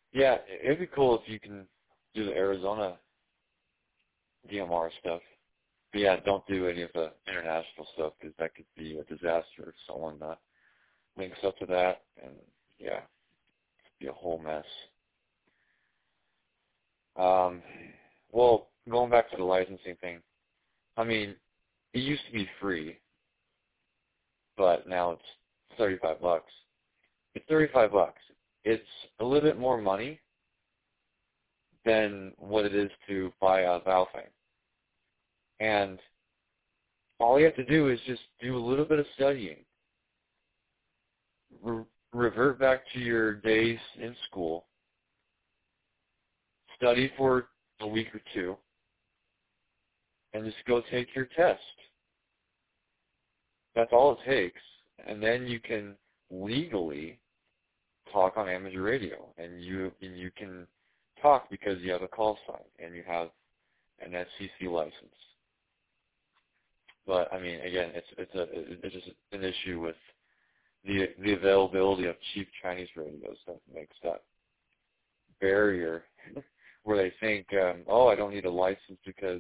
Yeah, it'd be cool if you can do the Arizona DMR stuff. But yeah, don't do any of the international stuff because that could be a disaster if someone links up to that, and yeah, it'd be a whole mess. Well, going back to the licensing thing, I mean, it used to be free, but now it's $35. It's $35. It's a little bit more money than what it is to buy a Valfang. And all you have to do is just do a little bit of studying. Revert back to your days in school. Study for a week or two. And just go take your test. That's all it takes. And then you can legally talk on amateur radio. And you can talk because you have a call sign and you have an FCC license. But I mean, again, it's just an issue with the availability of cheap Chinese radios that makes that barrier where they think, oh, I don't need a license because